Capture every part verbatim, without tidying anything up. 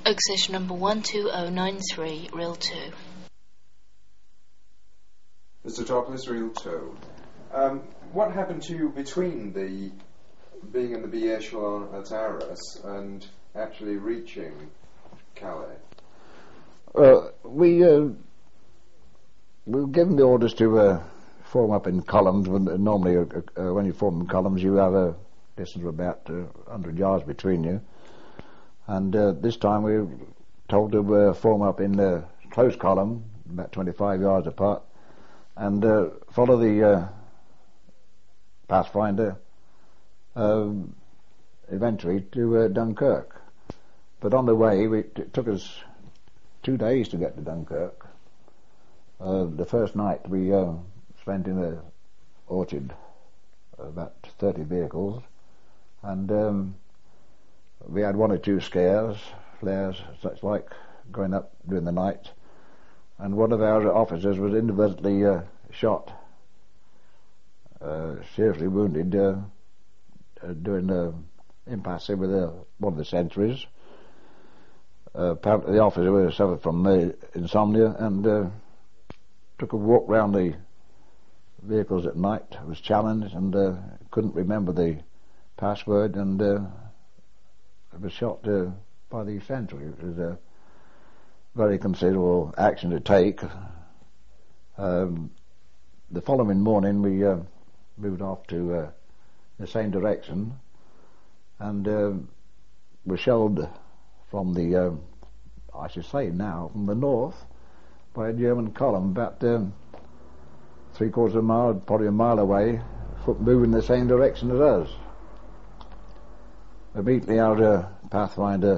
Exit number one two zero nine three, Reel two. Mister Topless, Reel two. Um, what happened to you between the being in the B echelon at Arras and actually reaching Calais? Uh, we uh, we were given the orders to uh, form up in columns. When, uh, normally, uh, uh, when you form in columns, you have a distance of about uh, one hundred yards between you. And uh, this time we were told to uh, form up in a close column, about twenty-five yards apart, and uh, follow the uh, Pathfinder uh, eventually to uh, Dunkirk. But on the way, we, it took us two days to get to Dunkirk. Uh, the first night we uh, spent in a orchard, about thirty vehicles, and um, we had one or two scares, flares, such like, going up during the night, and one of our officers was inadvertently uh, shot, uh, seriously wounded uh, uh, during the impasse with uh, one of the sentries. Uh, apparently the officer suffered from uh, insomnia and uh, took a walk round the vehicles at night, was challenged and uh, couldn't remember the password, and uh, was shot uh, by the sentry. It was a very considerable action to take. Um, the following morning we uh, moved off to uh, the same direction, and uh, were shelled from the, um, I should say now, from the north by a German column about um, three quarters of a mile, probably a mile away, moving in the same direction as us. Immediately our uh, Pathfinder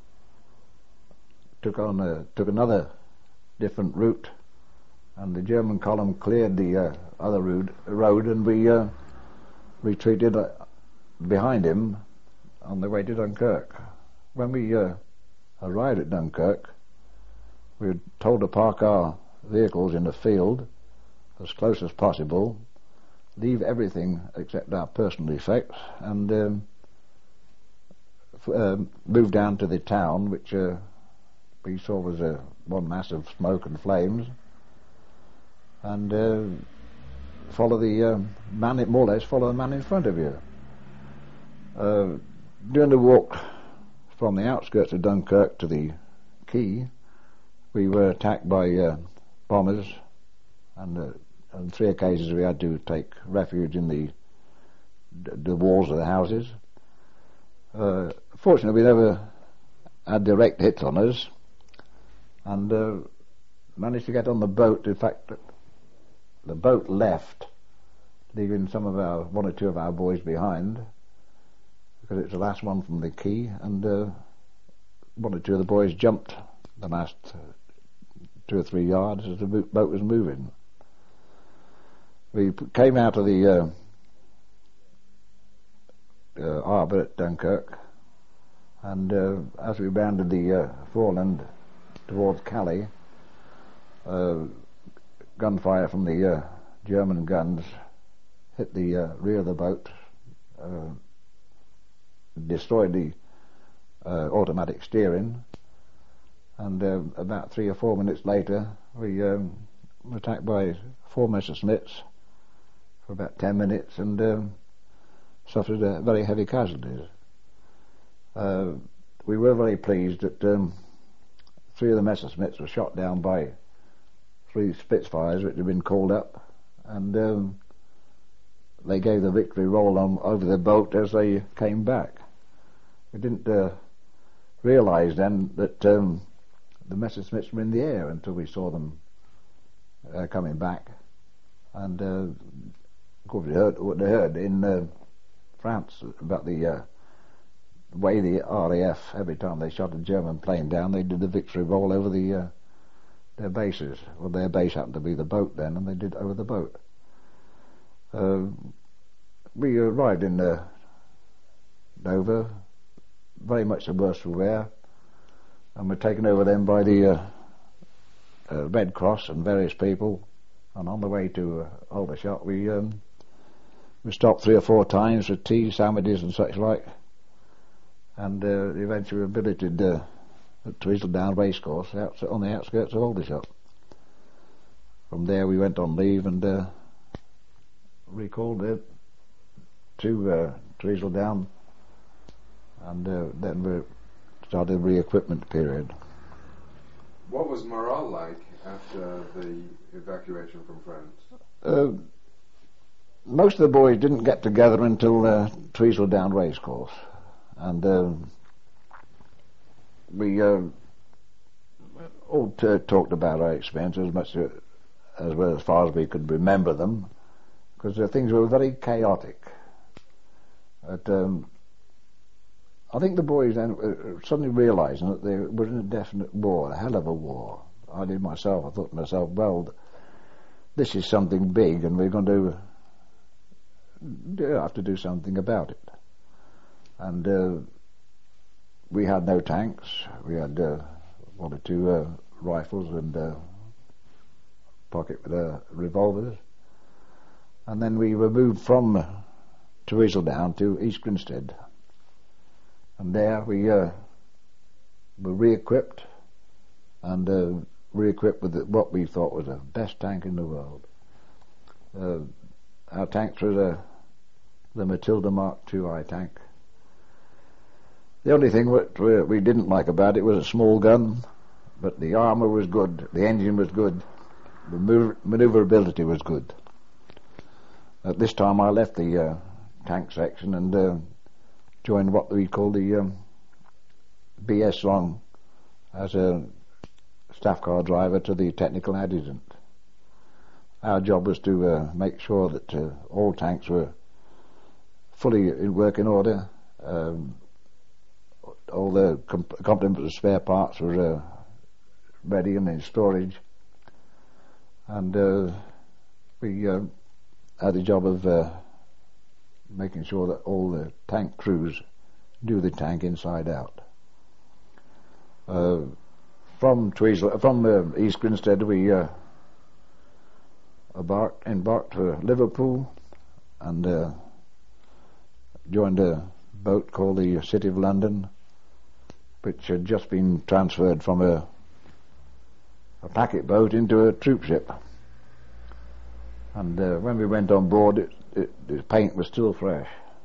took on a, took another different route, and the German column cleared the uh, other road, road, and we uh, retreated uh, behind him on the way to Dunkirk. When we uh, arrived at Dunkirk, we were told to park our vehicles in the field as close as possible, leave everything except our personal effects, and um, f- uh, move down to the town, which uh, we saw was uh, one mass of smoke and flames, and uh, follow the um, man, more or less follow the man in front of you. Uh, during the walk from the outskirts of Dunkirk to the quay, we were attacked by uh, bombers, and uh, on three occasions we had to take refuge in the the walls of the houses. Uh, fortunately, we never had direct hits on us, and uh, managed to get on the boat. In fact, the boat left, leaving some of our one or two of our boys behind, because it's the last one from the quay, and uh, one or two of the boys jumped the mast uh, two or three yards as the boat was moving. We came out of the uh, uh, harbour at Dunkirk, and uh, as we rounded the uh, foreland towards Calais, uh, gunfire from the uh, German guns hit the uh, rear of the boat, uh, destroyed the uh, automatic steering, and uh, about three or four minutes later we um, were attacked by four Messerschmitts for about ten minutes, and um, suffered uh, very heavy casualties. Uh, we were very pleased that um, three of the Messerschmitts were shot down by three Spitfires which had been called up, and um, they gave the victory roll on over the boat as they came back. We didn't uh, realise then that um, the Messerschmitts were in the air until we saw them uh, coming back, and uh, of course we heard what they heard in uh, France about the uh, way the R A F, every time they shot a German plane down, they did the victory roll over the uh, their bases. Well, their base happened to be the boat then, and they did over the boat. Uh, we arrived in uh, Dover, very much the worse for wear, and were taken over then by the uh, uh, Red Cross and various people. And on the way to uh, Aldershot, we um, we stopped three or four times for tea, sandwiches, and such like, and uh, eventually were billeted uh, at Tweedledown Racecourse, out, on the outskirts of Aldershot. From there we went on leave and uh, recalled it to uh, Tweedledown, and uh, then we started the re-equipment period. What was morale like after the evacuation from France? Uh, most of the boys didn't get together until uh, Tweedledown Racecourse, and uh, we uh, all t- talked about our experiences as much as, as well as far as we could remember them, because uh, things were very chaotic. But, um, I think the boys then uh, suddenly realising that they were in a definite war, a hell of a war. I did myself. I thought to myself, well, this is something big, and we're going to do, have to do something about it. And uh, we had no tanks. We had uh, one or two uh, rifles and uh, pocket uh, revolvers. And then we were moved from Tweedledown to East Grinstead. And there we uh, were re-equipped, and uh, re-equipped with what we thought was the best tank in the world. Uh, our tanks were the, the Matilda Mark two I tank. The only thing that we didn't like about it was a small gun, but the armour was good, the engine was good, the manoeuvrability was good. At this time I left the uh, tank section and uh, joined what we call the um, B S Long as a staff car driver to the technical adjutant. Our job was to uh, make sure that uh, all tanks were fully in working order, um, all the comp- complement of spare parts were uh, ready and in storage, and uh, we uh, had the job of uh, making sure that all the tank crews knew the tank inside out. Uh, from Tweedsle, from uh, East Grinstead we uh, embarked, embarked for Liverpool and uh, joined a boat called the City of London, which had just been transferred from a, a packet boat into a troop ship. And uh, when we went on board, it, it, the paint was still fresh.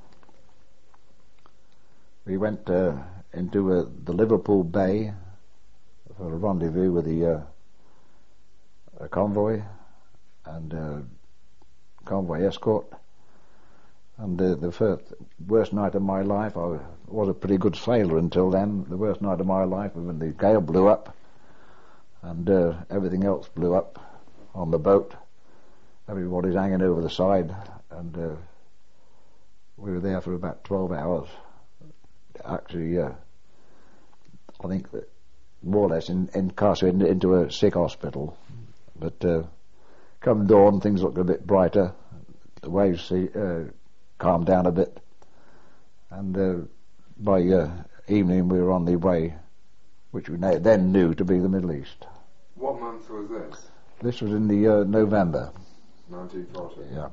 We went uh, into uh, the Liverpool Bay for a rendezvous with the uh, a convoy and uh, convoy escort. And uh, the first worst night of my life, I was a pretty good sailor until then. The worst night of my life was when the gale blew up and uh, everything else blew up on the boat. Everybody's hanging over the side, and uh, we were there for about twelve hours. Actually, uh, I think that more or less in, incarcerated into a sick hospital. But uh, come dawn, things looked a bit brighter. The waves see, uh, calmed down a bit, and uh, by uh, evening we were on the way, which we na- then knew to be the Middle East. What month was this? This was in the uh, November. nineteen forty. Yeah.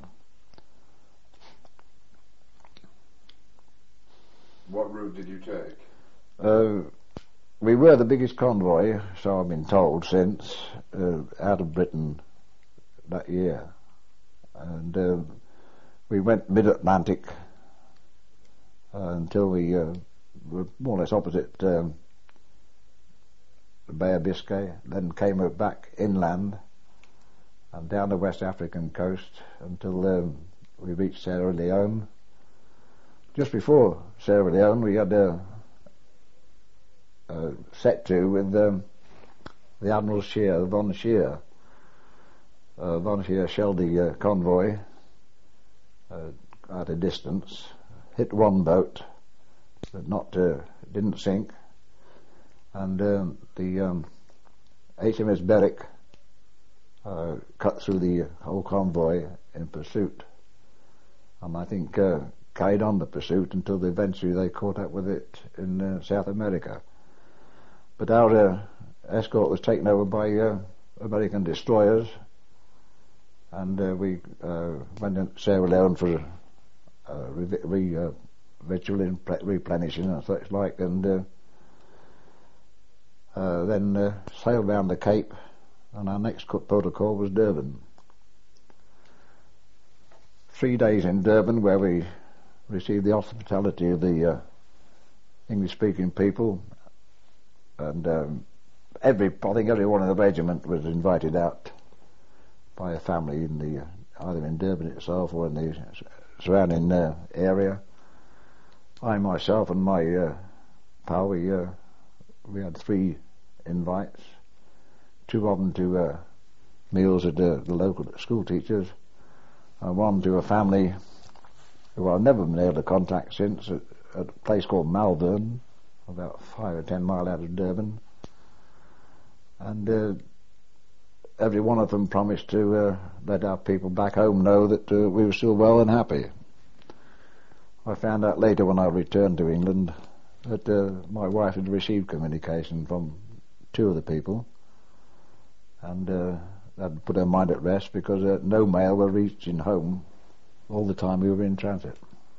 What route did you take? Uh, we were the biggest convoy, so I've been told since, uh, out of Britain that year. And uh, we went mid-Atlantic uh, until we uh, were more or less opposite um, the Bay of Biscay, then came back inland and down the West African coast until um, we reached Sierra Leone. Just before Sierra Leone we had a, a set to with um, the Admiral Scheer, Von Scheer. Uh, Von Scheer shelled the uh, convoy uh, at a distance, hit one boat, but not uh, didn't sink, and um, the um, H M S Berwick uh, cut through the whole convoy in pursuit, and I think uh, carried on the pursuit until eventually they caught up with it in uh, South America. But our uh, escort was taken over by uh, American destroyers, and uh, we uh, went to Sierra Leone for uh, re- re- uh, ritual replenishing and such like, and uh, uh, then uh, sailed round the Cape, and our next port of call was Durban. Three days in Durban, where we received the hospitality of the uh, English-speaking people, and um, every I think everyone in the regiment was invited out by a family in the either in Durban itself or in the surrounding uh, area. I myself and my uh, pal, we uh, we had three invites, two of them to uh, meals at uh, the local school teachers, and one to a family who I've never been able to contact since, at, at a place called Malvern, about five or ten mile out of Durban. And uh, every one of them promised to uh, let our people back home know that uh, we were still well and happy. I found out later when I returned to England that uh, my wife had received communication from two of the people, and uh, that put her mind at rest, because uh, no mail were reaching home all the time we were in transit.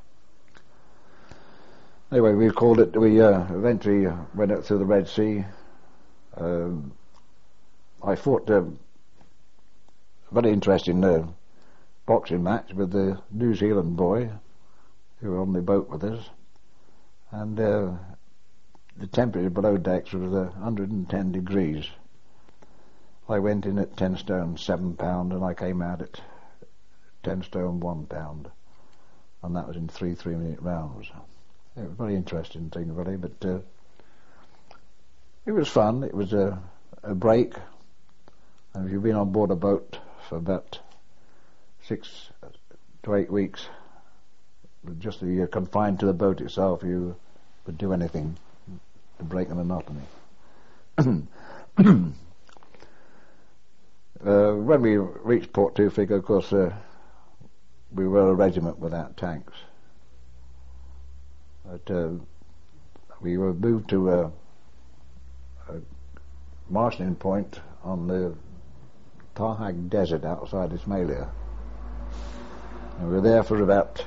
Anyway, we called it, we uh, eventually went out through the Red Sea. Um, I fought uh, a very interesting uh, boxing match with the New Zealand boy who were on the boat with us, and uh, the temperature below decks was uh, one hundred ten degrees. I went in at ten stone seven pound, and I came out at ten stone one pound, and that was in three three minute rounds. It was a very interesting thing, really, but uh, it was fun. It was a, a break, and if you've been on board a boat for about six to eight weeks, just the, uh, confined to the boat itself, you would do anything to break the monotony. Uh, when we reached Port Tewfik, of course, uh, we were a regiment without tanks. But uh, we were moved to a, a marshalling point on the Tahag Desert outside Ismailia. And we were there for about,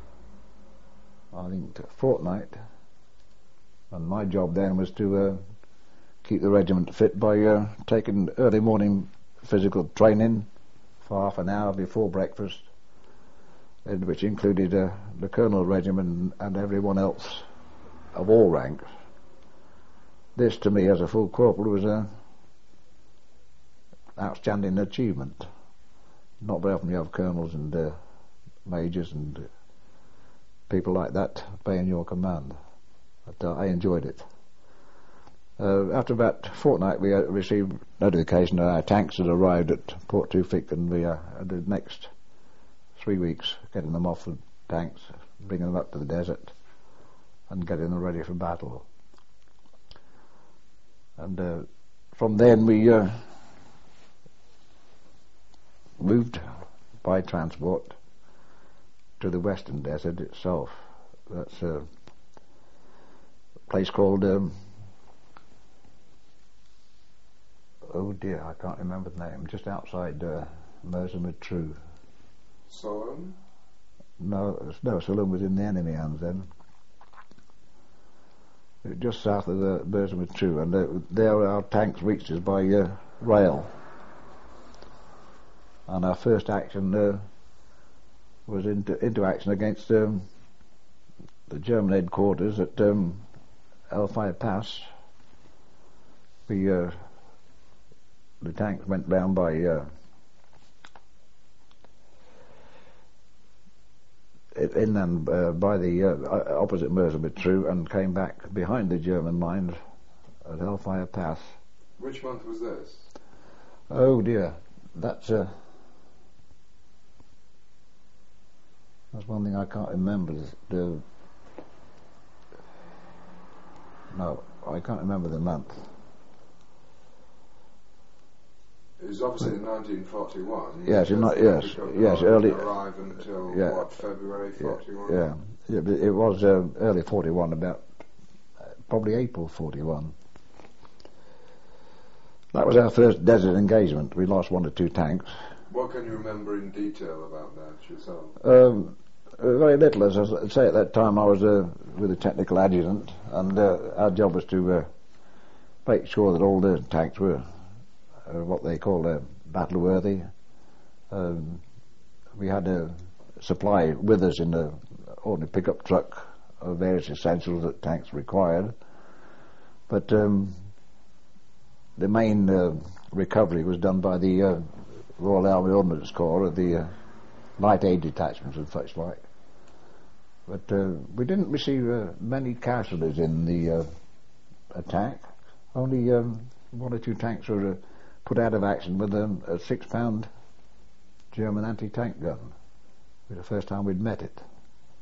I think, a fortnight. And my job then was to uh, keep the regiment fit by uh, taking early morning physical training for half an hour before breakfast, which included uh, the Colonel Regiment and everyone else of all ranks. This, to me, as a full corporal, was an outstanding achievement. Not very often you have colonels and uh, majors and uh, people like that obeying your command, but uh, I enjoyed it. Uh, after about a fortnight, we uh, received notification that our tanks had arrived at Port Tewfik, and we uh, had the next three weeks getting them off the tanks, bringing them up to the desert, and getting them ready for battle. And uh, from then we uh, moved by transport to the Western Desert itself. That's a place called um, oh dear, I can't remember the name, just outside uh, Mersa Matruh. Solan? No, no, Solan was in the enemy hands then. Just south of the Mersa Matruh, and uh, there our tanks reached us by uh, rail. And our first action uh, was into, into action against um, the German headquarters at um, El Fayed Pass. We uh, the tanks went round by uh, inland uh, by the uh, opposite Mersa Matruh, and came back behind the German lines at El Fayed Pass. Which month was this? Oh dear, that's uh, that's one thing I can't remember. The no, I can't remember the month. It was obviously in nineteen forty-one. Yes, in, yes, yes, early. Arrive until yeah, what, February forty-one? Yeah, yeah, yeah, it was uh, early forty-one, about uh, probably April forty-one. That was our first desert engagement. We lost one or two tanks. What can you remember in detail about that yourself? Um, very little. As I say, at that time I was uh, with a technical adjutant, and uh, our job was to uh, make sure that all the tanks were uh, what they call uh, battle worthy. Um, we had a supply with us in the ordinary pickup truck of various essentials that tanks required, but um, the main uh, recovery was done by the uh, Royal Army Ordnance Corps of the uh, light aid detachments and such like. But uh, we didn't receive uh, many casualties in the uh, attack. Only um, one or two tanks were uh, put out of action with um, a six-pound German anti-tank gun. It was the first time we'd met it.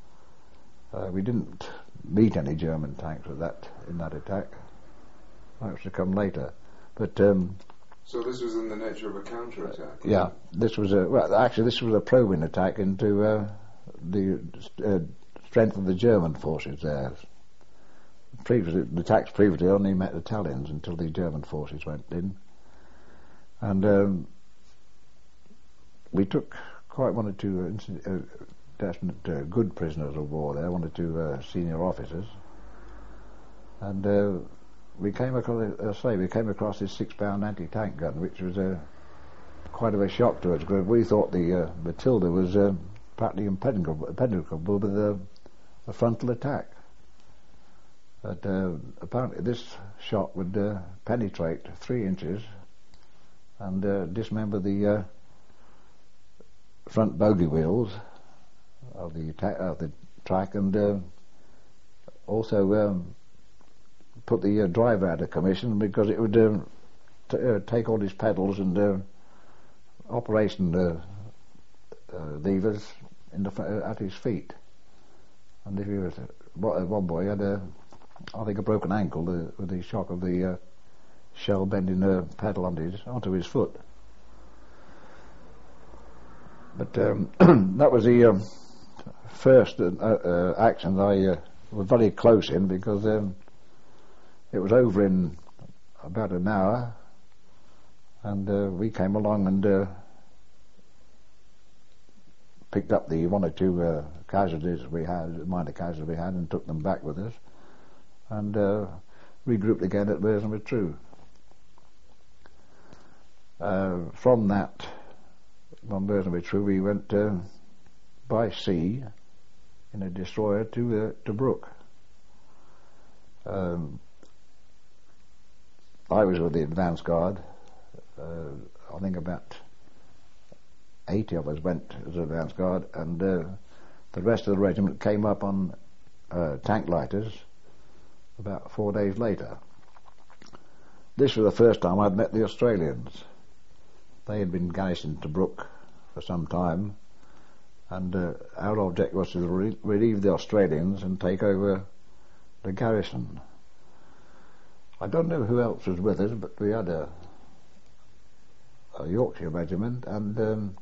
Uh, we didn't meet any German tanks with that in that attack. That was to come later. But um, so this was in the nature of a counter-attack? Yeah, this was a well. Actually, this was a probing attack into uh, the uh, strength of the German forces there. Previously, the attacks previously only met Italians until the German forces went in, and um, we took quite one or two uh, uh, definite uh, good prisoners of war there, one or two uh, senior officers, and uh, we came across, uh, say, we came across this six-pound anti-tank gun, which was uh, quite of a shock to us, because we thought the uh, Matilda was uh, practically impenetrable, impenetrable with a, a frontal attack. But uh, apparently this shot would uh, penetrate three inches and uh, dismember the uh, front bogie wheels of the, ta- of the track, and uh, also um, put the uh, driver out of commission, because it would uh, t- uh, take all his pedals and uh, operation uh, uh, levers in the f- uh, at his feet. And if he was, uh, one boy had a, I think, a broken ankle uh, with the shock of the uh, shell bending a pedal onto his, onto his foot. But um, that was the um, first uh, uh, action I uh, was very close in, because um, it was over in about an hour, and uh, we came along and uh, picked up the one or two uh, casualties we had, minor casualties we had, and took them back with us, and uh, regrouped again at Burston-with-True. Uh, from that, from Burston-with-True, we went uh, by sea in a destroyer to uh, to Brook. Um, I was with the advance guard. Uh, I think about eighty of us went as advance guard, and uh, the rest of the regiment came up on uh, tank lighters about four days later. This was the first time I'd met the Australians. They had been garrisoned to Brook for some time, and uh, our object was to re- relieve the Australians and take over the garrison. I don't know who else was with us, but we had a, a Yorkshire regiment and um,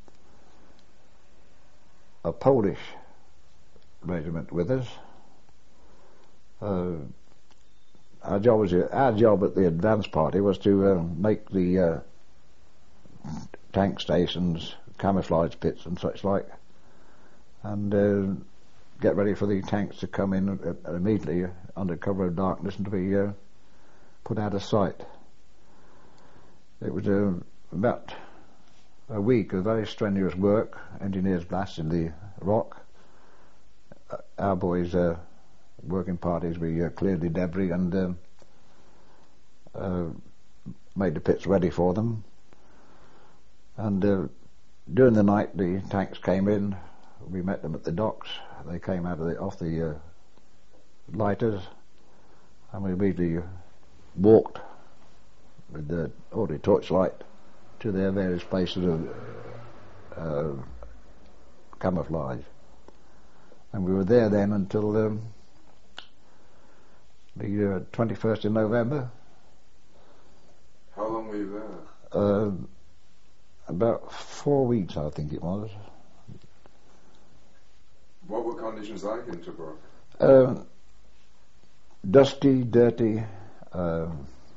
a Polish regiment with us. Uh, our job was our job at the advance party was to uh, make the uh, tank stations, camouflage pits, and such like, and uh, get ready for the tanks to come in uh, immediately under cover of darkness and to be uh, put out of sight. It was uh, about a week of very strenuous work, engineers blasting the rock. Uh, our boys, uh, working parties, we uh, cleared the debris and uh, uh, made the pits ready for them. And uh, during the night the tanks came in. We met them at the docks. They came out of the, off the uh, lighters, and we immediately walked with the ordinary torchlight to their various places of uh, camouflage. And we were there then until um, the uh, twenty-first of November. How long were you there? Uh, about four weeks, I think it was. What were conditions like in Tobruk? Uh, dusty, dirty, uh,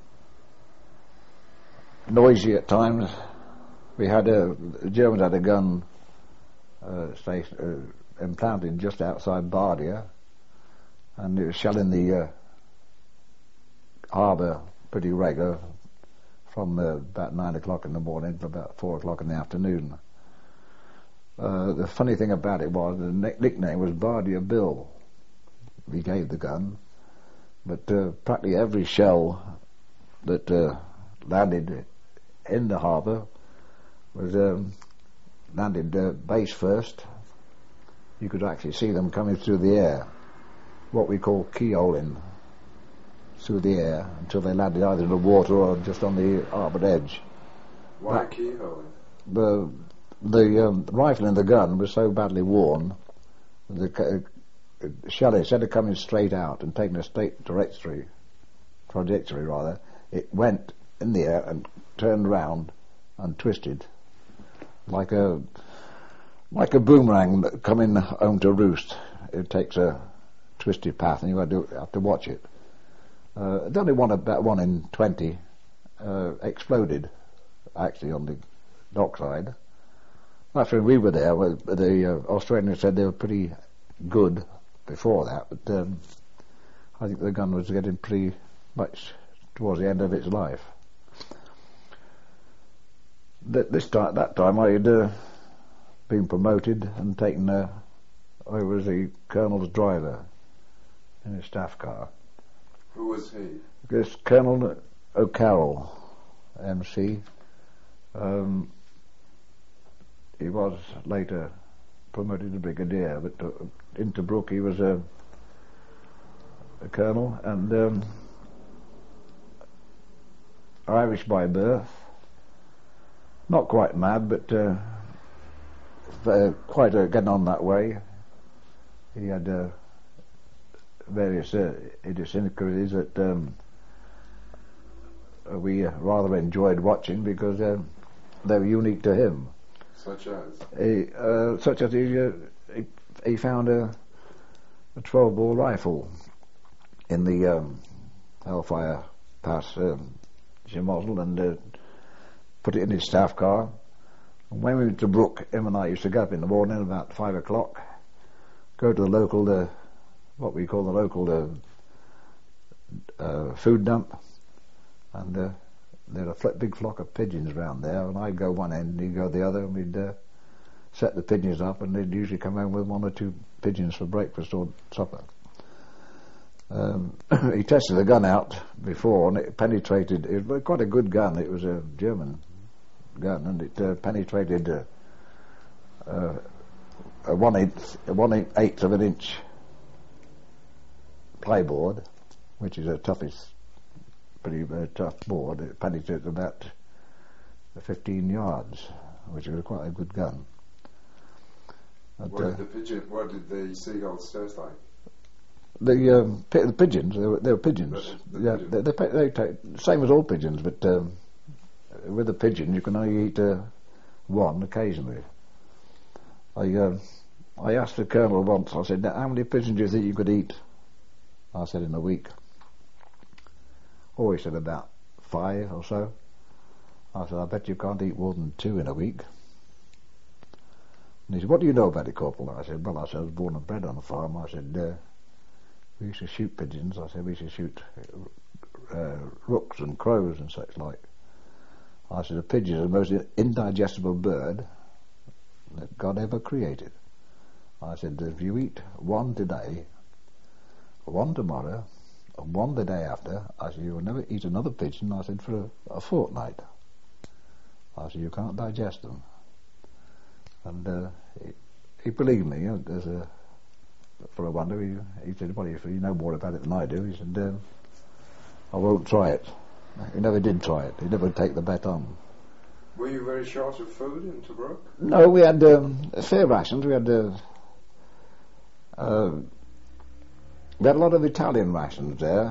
noisy at times. We had a, the Germans had a gun uh, station, uh, implanted just outside Bardia, and it was shelling the uh, harbour pretty regular from uh, about nine o'clock in the morning to about four o'clock in the afternoon. Uh, the funny thing about it was the nick- nickname was Bardia Bill. He gave the gun, but uh, practically every shell that uh, landed in the harbour was um, landed uh, base first. You could actually see them coming through the air, what we call keyholing, through the air until they landed either in the water or just on the harbour edge. Why That, keyholing? the the um, rifle in the gun was so badly worn, the uh, shell, instead of coming straight out and taking a straight trajectory, trajectory rather, it went in the air and turned round and twisted like a like a boomerang coming home to roost. It takes a twisted path, and you have to, have to watch it. Uh, the only one, about one in twenty, uh, exploded actually on the dockside. After we were there, well, the uh, Australians said they were pretty good before that, but um, I think the gun was getting pretty much towards the end of its life. Th- this time, that time, I had uh, been promoted and taken uh, over as the colonel's driver in a staff car. Who was he? This Colonel O'Carroll, M C. Um, he was later promoted to brigadier, but uh, in Tobruk he was a, a colonel, and um, Irish by birth. Not quite mad, but uh, uh, quite uh, getting on that way. He had uh, various uh, idiosyncrasies that um, we uh, rather enjoyed watching because uh, they were unique to him. Such as? He, uh, such as he, uh, he, he found a, a twelve bore rifle in the um, Hellfire Pass um, Schmozzle and uh, put it in his staff car. And when we went to Brook, him and I used to get up in the morning about five o'clock, go to the local, uh, what we call the local uh, uh, food dump, and uh, there were a fl- big flock of pigeons round there, and I'd go one end and he'd go the other, and we'd uh, set the pigeons up, and they'd usually come home with one or two pigeons for breakfast or supper. Um, he tested the gun out before, and it penetrated. It was quite a good gun. It was a German gun, and it uh, penetrated uh, uh, a one eighth, a one eighth of an inch plyboard, which is a toughest, pretty uh, tough board. It penetrated about fifteen yards, which was quite a good gun. But, what uh, did the pigeon? What did the seagulls taste like? The, um, pi- the pigeons, they were, they were pigeons. The, the yeah, pigeon. they, they, pa- they take same as all pigeons, but um, with a pigeon you can only eat uh, one occasionally. I uh, I asked the colonel once. I said, "How many pigeons do you think you could eat?" I said, "In a week." Oh, he said, "About five or so." I said, "I bet you can't eat more than two in a week." And he said, "What do you know about it, Corporal?" I said, "Well, I, said, I was born and bred on a farm." I said, uh, "We used to shoot pigeons." I said, "We used to shoot uh, rooks and crows and such like." I said, "A pigeon is the most indigestible bird that God ever created." I said, "If you eat one today, one tomorrow, and one the day after," I said, "you will never eat another pigeon," I said, "for a, a fortnight." I said, "You can't digest them." And uh, he, he believed me. You know, there's a, for a wonder, he, he said, "Well, if you know more about it than I do," he said, um, "I won't try it." He never did try it. He never would take the bet on. Were you very short of food in Tobruk? No, we had um, fair rations. We had uh, uh, we had a lot of Italian rations there,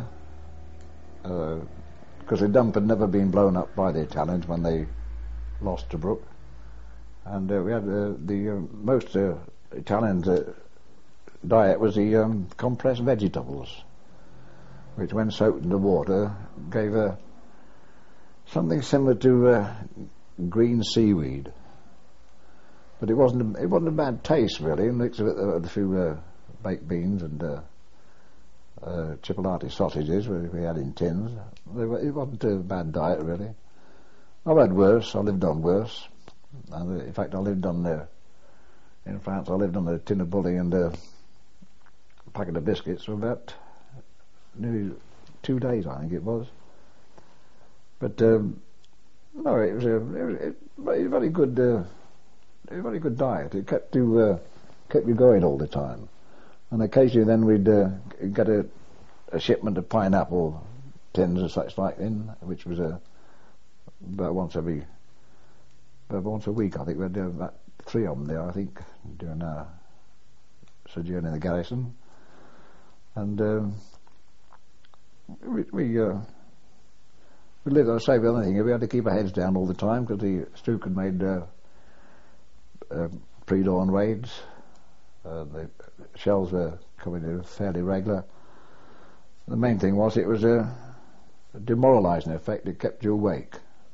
because uh, the dump had never been blown up by the Italians when they lost Tobruk. And uh, we had uh, the uh, most uh, Italians' uh, diet was the um, compressed vegetables, which, when soaked in the water, gave a something similar to uh, green seaweed. But it wasn't a, it wasn't a bad taste really. Mixed with uh, a few uh, baked beans and uh, uh, chipolata sausages we, we had in tins. They were, it wasn't a bad diet, really. I've had worse. I lived on worse. And, uh, in fact, I lived on uh, in France. I lived on a tin of bully and uh, a packet of biscuits for about nearly two days, I think it was. But um, no, it was a, it was, it was a very good, uh, a very good diet. It kept you uh, kept you going all the time. And occasionally, then we'd uh, get a, a shipment of pineapple tins and such like in, which was a about once every, about once a week. I think we had uh, about three of them there. I think during our sojourn in the garrison, and um, we we, uh, we lived. I say, with anything, we had to keep our heads down all the time because the Strook had made uh, uh, pre-dawn raids. Uh, the shells were coming in fairly regular. The main thing was it was a, a demoralising effect. It kept you awake.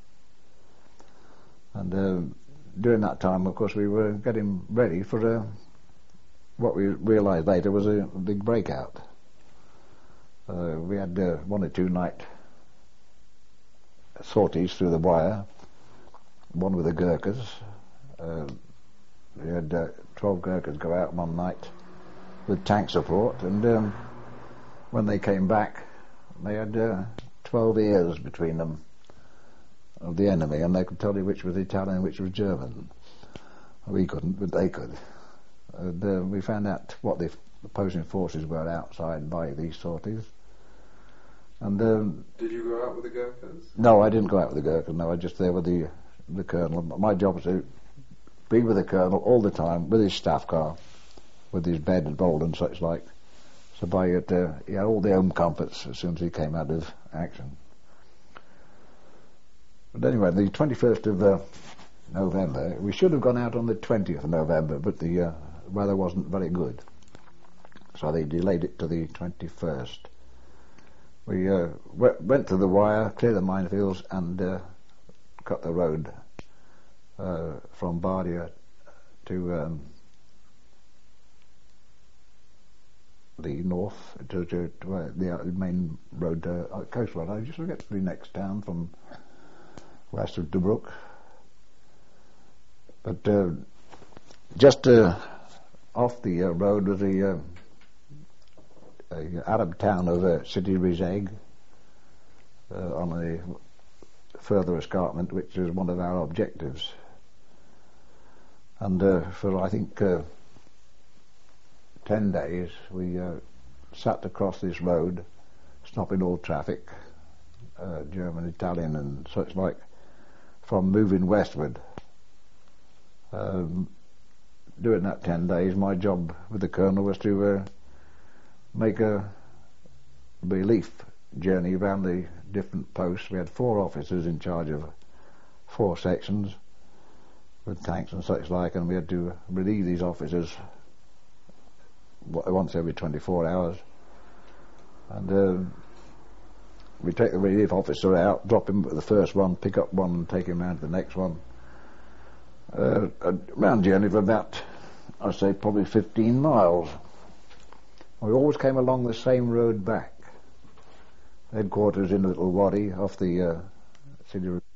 And uh, during that time, of course, we were getting ready for uh, what we realised later was a big breakout. Uh, we had uh, one or two night sorties through the wire, one with the Gurkhas. Uh, we had uh, twelve Gurkhas go out one night with tank support, and um, when they came back, they had uh, twelve ears between them of the enemy, and they could tell you which was Italian and which was German. We couldn't, but they could. And uh, we found out what the opposing forces were outside by these sorties. And um, did you go out with the Gurkhas? No, I didn't go out with the Gurkhas. No, I was just there with the the colonel. My job was to be with the colonel all the time with his staff car, with his bed and bowl and such like. So by it, uh, he had all the home comforts as soon as he came out of action. But anyway, the twenty-first of uh, November, we should have gone out on the twentieth of November, but the uh, weather wasn't very good, so they delayed it to the twenty-first. We uh, w- went to the wire, cleared the minefields, and uh, cut the road uh, from Bardia to um, the north, to, to, to uh, the uh, main road, uh, coast road. I just forget the next town from west of Tobruk. But uh, just uh, off the uh, road was the uh, a Arab town of uh, Sidi Rezeg uh, on the further escarpment, which is one of our objectives. And uh, for I think uh, ten days we uh, sat across this road, stopping all traffic, uh, German, Italian and such like, from moving westward. Um, during that ten days, my job with the colonel was to uh, make a relief journey around the different posts. We had four officers in charge of four sections with tanks and such like, and we had to relieve these officers once every twenty-four hours. And uh, we take the relief officer out, drop him at the first one, pick up one and take him round to the next one. Uh, a round journey of about, I'd say, probably fifteen miles. We always came along the same road back. Headquarters in a little wadi off the uh, city.